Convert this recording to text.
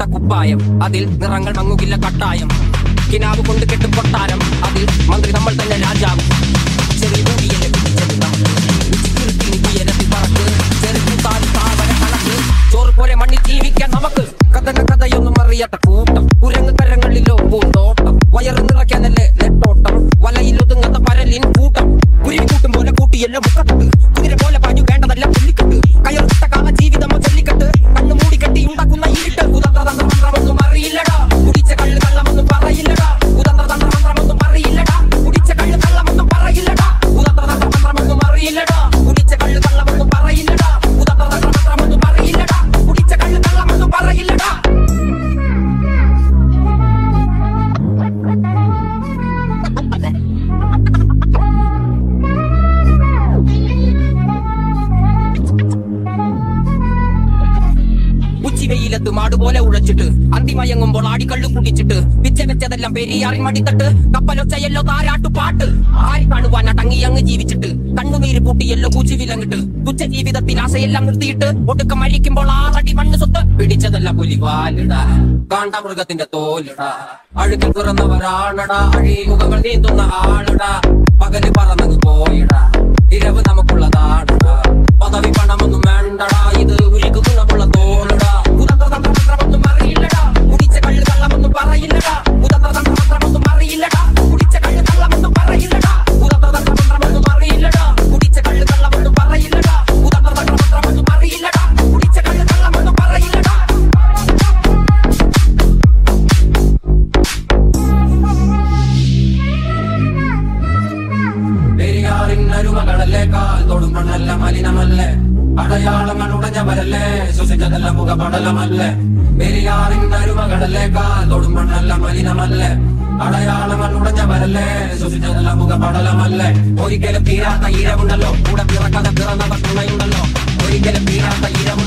കുപ്പായം, അതിൽ നിറങ്ങൾ മങ്ങുകില്ല കട്ടായം. കിനാവ് കൊണ്ട് കെട്ടും കൊട്ടാരം, അതിൽ മന്ത്രി നമ്മൾ തന്നെ രാജാവ്. ചെറിയ കൂടിയല്ലേ ഉയരത്തിൽ പറക്ക്, ചെറുതാൽ താവര കണക്ക്. ചോറ് പോലെ മണ്ണിൽ ജീവിക്കാൻ നമുക്ക്. കഥയൊന്നും അറിയാത്ത കൂട്ടം, കുരങ്ങ് കരങ്ങളിലോ പൂന്തോട്ടം. വയറ് നിറയ്ക്കാനല്ലേ നെട്ടോട്ടം, വലയിൽ ഒതുങ്ങുന്ന പരലിൻ കൂട്ടം. കുരുവി കൂട്ടും പോലെ കൂട്ടിയല്ലോ മുക്കത്ത്, കുതിര പോലെ പാഞ്ഞു വേണ്ടതല്ല പുല്ലിക്കെട്ട്. കയറുത്ത കാല ജീവിതമോ ജല്ലിക്കെട്ട്, കണ്ണു മൂടി കെട്ടി ഉണ്ടാക്കുന്ന ഇരുട്ട്. കുതന്ത്രതന്ത്രമൊന്നും അറിയില്ലടാ, കുടിച്ച കള്ള് കള്ളമൊന്നും പറയില്ലടാ. കുതന്ത്രതന്ത്രമൊന്നും അറിയില്ലടാ, കുടിച്ച കള്ള് കള്ളമൊന്നും പറയില്ലടാ. കുതന്ത്രതന്ത്രമൊന്നും അറിയില്ലടാ, കുടിച്ച കള്ള് കള്ളമൊന്നും പറയില്ലടാ. കുതന്ത്രതന്ത്രമൊന്നും അറിയില്ലടാ, കുടിച്ച കള്ള് കള്ളമൊന്നും പറയില്ലടാ. ഉച്ചിവെയിലത്ത് മാടുപോലെ ഉഴച്ചിട്ട്, അന്തിമയങ്ങുമ്പോൾ ആടിക്കള്ളു കുടിച്ചിട്ട്, പിച്ച വെച്ചതെല്ലാം പെരിയാറിൻ മടിത്തട്ട്. കപ്പലൊച്ചയല്ലോ താരാട്ടുപാട്ട്, ആരി കാണുവാൻ അടങ്ങി അങ്ങ് ജീവിച്ചിട്ട്. കണ്ണുനീര് പൂട്ടിയല്ലോ കൂച്ചി വിലങ്ങിട്ട്, തുച്ഛ ജീവിതത്തിൽ ആശയെല്ലാം നിർത്തിയിട്ട്. ഒടുക്കം അഴിക്കുമ്പോൾ ആറടി മണ്ണ് സ്വത്ത്. പിടിച്ചതല്ല പുലിവാലിടാ, കാണ്ടാമൃഗത്തിന്റെ തോലിടാ. അഴുകിൽ പിറന്നവരാണടാ, അഴിമുഖങ്ങൾ നീന്തുന്ന ആളിടാ. പകല് പറന്നങ്ങ് പോയിടാ, ഇരവ് നമുക്കുള്ളതാണടാ. പദവി പണമൊന്നും വേണ്ടടാ, ഇത് ഉരുക്ക് ഗുണമുള്ള തോളിടാ. കുതന്ത്രതന്ത്രമൊന്നും അറിയില്ലടാ, കുടിച്ച കള്ള് കള്ളമൊന്നും പറയില്ലടാ. കുതന്ത്രതന്ത്രമൊന്നും അറിയില്ലടാ, കുടിച്ച കള്ള് കള്ളമൊന്നും പറയില്ലടാ. കുതന്ത്രതന്ത്രമൊന്നും അറിയില്ലടാ, കുടിച്ച കള്ള് കള്ളമൊന്നും പറയില്ലടാ. കുതന്ത്രതന്ത്രമൊന്നും അറിയില്ലടാ, കുടിച്ച കള്ള് കള്ളമൊന്നും പറയില്ലടാ. പെരിയാറിനരുമകളല്ലേക്കാൾ തൊടുമ്പണ്ണല്ല മലിനമല്ലേ, അടയാളങ്ങൾ ഉടഞ്ഞവരല്ലേ, ശ്വസിച്ചതല്ല മുഖപടലമല്ലേ. പെരിയാറിനരുമകളല്ലേക്കാൾ തൊടുമ്പണ്ണല്ല മലിനമല്ലേ, അടയാളങ്ങൾ ഉടഞ്ഞവരല്ലേ, ശ്വസിച്ചതല്ല മുഖപടലമല്ലേ. ഒരിക്കലും തീരാത്ത ഈരമുണ്ടല്ലോ, കൂടെ പിറക്കാതെ പിറന്നവർ തുണയുണ്ടല്ലോ. ഒരിക്കലും തീരാത്ത ഈരമുണ്ടല്ലോ.